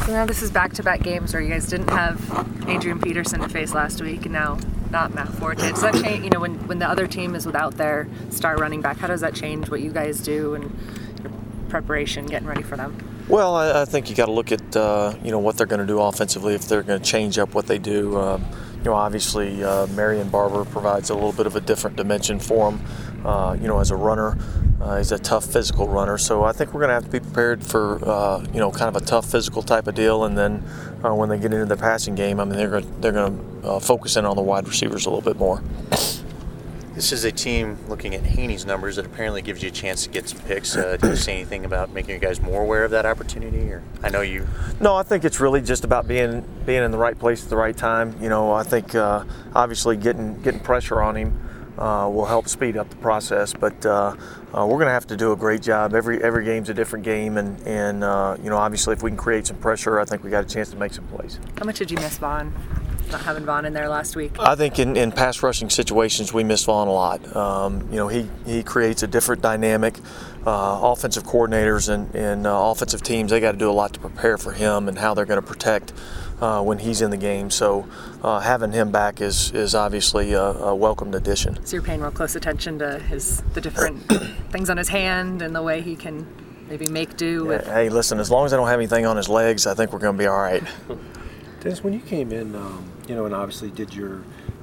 So now this is back-to-back games where you guys didn't have Adrian Peterson to face last week, and now not Matt Forte. Does that change, when the other team is without their star running back, how does that change what you guys do and your preparation, getting ready for them? Well, I think you got to look at what they're going to do offensively, if they're going to change up what they do. Obviously, Marion Barber provides a little bit of a different dimension for him. As a runner, he's a tough physical runner. So I think we're going to have to be prepared for kind of a tough physical type of deal. And then when they get into the passing game, they're going to focus in on the wide receivers a little bit more. This is a team looking at Haney's numbers that apparently gives you a chance to get some picks. Do you say anything about making you guys more aware of that opportunity? Or I know you. No, I think it's really just about being in the right place at the right time. I think obviously getting pressure on him will help speed up the process. But we're going to have to do a great job. Every game's a different game, and obviously if we can create some pressure, I think we got a chance to make some plays. How much did you miss Vaughn? Not having Vaughn in there last week. I think in pass rushing situations we miss Vaughn a lot. He creates a different dynamic. Offensive coordinators and offensive teams, they got to do a lot to prepare for him and how they're going to protect when he's in the game. So having him back is obviously a welcomed addition. So you're paying real close attention to the different things on his hand and the way he can maybe make do with. Hey, listen, as long as I don't have anything on his legs, I think we're going to be all right. Dennis, when you came in, and obviously did your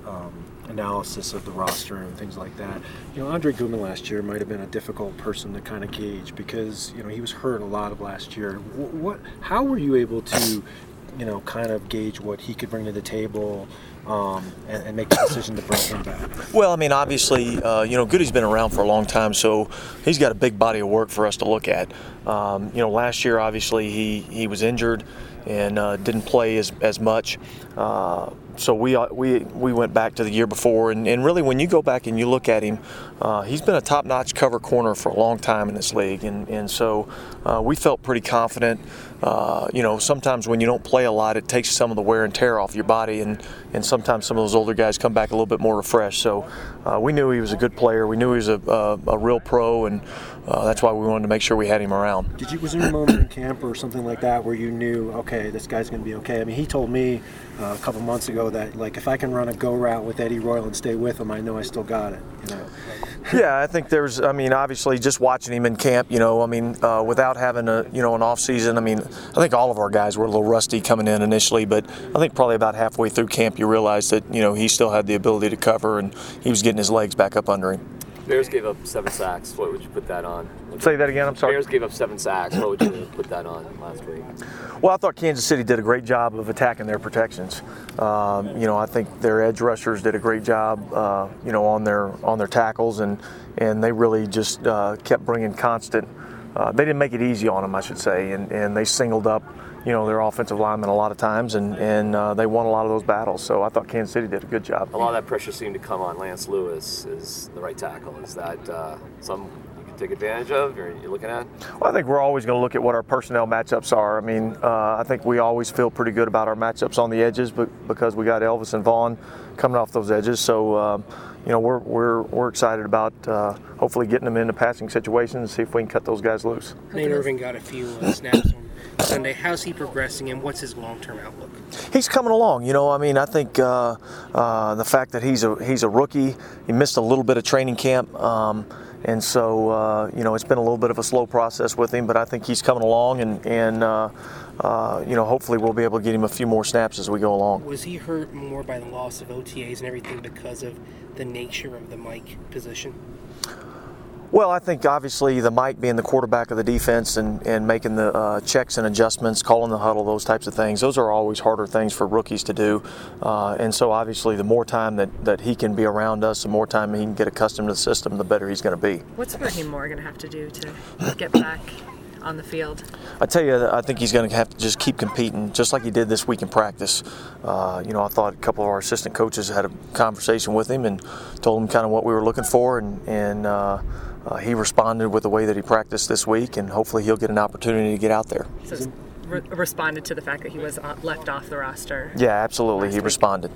analysis of the roster and things like that, Andre Goodman last year might have been a difficult person to kind of gauge because, he was hurt a lot of last year. How were you able to, kind of gauge what he could bring to the table and make the decision to bring him back? Well, obviously, Goody's been around for a long time, so he's got a big body of work for us to look at. Last year, obviously, he was injured and didn't play as much. So we went back to the year before, and really when you go back and you look at him, he's been a top-notch cover corner for a long time in this league, and so we felt pretty confident. Sometimes when you don't play a lot, it takes some of the wear and tear off your body, and sometimes some of those older guys come back a little bit more refreshed. So we knew he was a good player. We knew he was a real pro, and that's why we wanted to make sure we had him around. Was there a moment in camp or something like that where you knew, okay, this guy's going to be okay? He told me a couple months ago that, if I can run a go route with Eddie Royal and stay with him, I know I still got it. Yeah, I think there's, obviously just watching him in camp, without having an off season, I think all of our guys were a little rusty coming in initially, but I think probably about halfway through camp you realize that, he still had the ability to cover and he was getting his legs back up under him. Bears gave up 7 sacks. What would you put that on? Say that again, I'm sorry. Bears gave up 7 sacks. What would you put that on last week? Well, I thought Kansas City did a great job of attacking their protections. I think their edge rushers did a great job, on their tackles, and they really just kept bringing constant. They didn't make it easy on them, I should say, and they singled up, their offensive linemen a lot of times, and they won a lot of those battles. So I thought Kansas City did a good job. A lot of that pressure seemed to come on Lance Lewis as the right tackle. Is that something you can take advantage of, or you're looking at? Well, I think we're always going to look at what our personnel matchups are. I think we always feel pretty good about our matchups on the edges, but because we got Elvis and Vaughn coming off those edges. So, we're excited about hopefully getting them into passing situations and see if we can cut those guys loose. Nate Irving got a few snaps on Sunday. How's he progressing, and what's his long-term outlook? He's coming along. I think the fact that he's a rookie, he missed a little bit of training camp, and so it's been a little bit of a slow process with him. But I think he's coming along, and hopefully we'll be able to get him a few more snaps as we go along. Was he hurt more by the loss of OTAs and everything because of the nature of the Mike position? Well, I think obviously the Mike being the quarterback of the defense and making the checks and adjustments, calling the huddle, those types of things, those are always harder things for rookies to do. And so obviously the more time that he can be around us, the more time he can get accustomed to the system, the better he's going to be. What's Raheem Moore going to have to do to get back on the field? I tell you, I think he's going to have to just keep competing, just like he did this week in practice. I thought a couple of our assistant coaches had a conversation with him and told him kind of what we were looking for, and he responded with the way that he practiced this week, and hopefully he'll get an opportunity to get out there. So responded to the fact that he was left off the roster? Yeah, absolutely. He responded.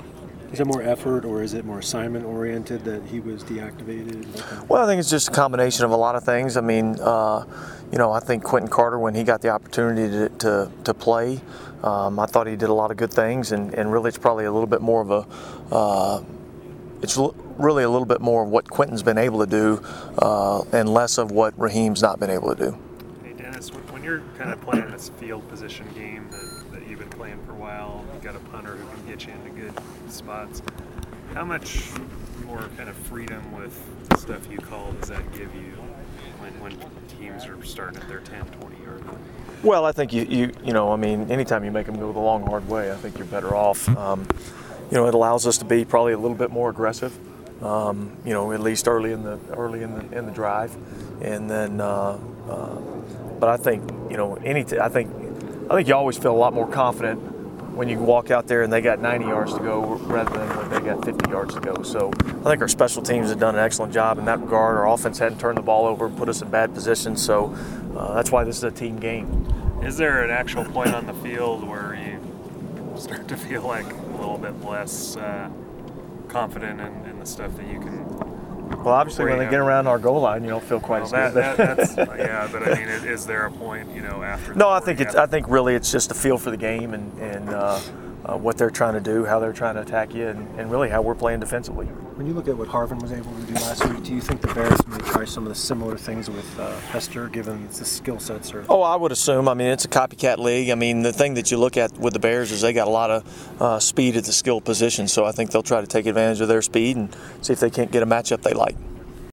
Is it more effort or is it more assignment oriented that he was deactivated? Well, I think it's just a combination of a lot of things. I mean, I think Quentin Carter, when he got the opportunity to play, I thought he did a lot of good things, and really it's probably a little bit more of really a little bit more of what Quentin's been able to do and less of what Raheem's not been able to do. Hey Dennis, when you're kind of playing this field position game that you've been playing for a while, you've got a punter who can get you into good spots. How much more kind of freedom with the stuff you call does that give you when teams are starting at their 10, 20-yard line? Well, I think anytime you make them go the long, hard way, I think you're better off. It allows us to be probably a little bit more aggressive. At least early in the drive, and then. But I think I think you always feel a lot more confident when you walk out there and they got 90 yards to go rather than when they got 50 yards to go. So I think our special teams have done an excellent job in that regard. Our offense hadn't turned the ball over and put us in bad positions. So that's why this is a team game. Is there an actual point on the field where you start to feel like a little bit less confident in the stuff that you can? Well, obviously, when they get around our goal line, you don't feel quite as good. Yeah, but I mean, is there a point, after? No, I think really it's just a feel for the game and what they're trying to do, how they're trying to attack you, and really how we're playing defensively. When you look at what Harvin was able to do last week, do you think the Bears may try some of the similar things with Hester, given the skill sets? Oh, I would assume. I mean, it's a copycat league. I mean, the thing that you look at with the Bears is they got a lot of speed at the skill position, so I think they'll try to take advantage of their speed and see if they can't get a matchup they like.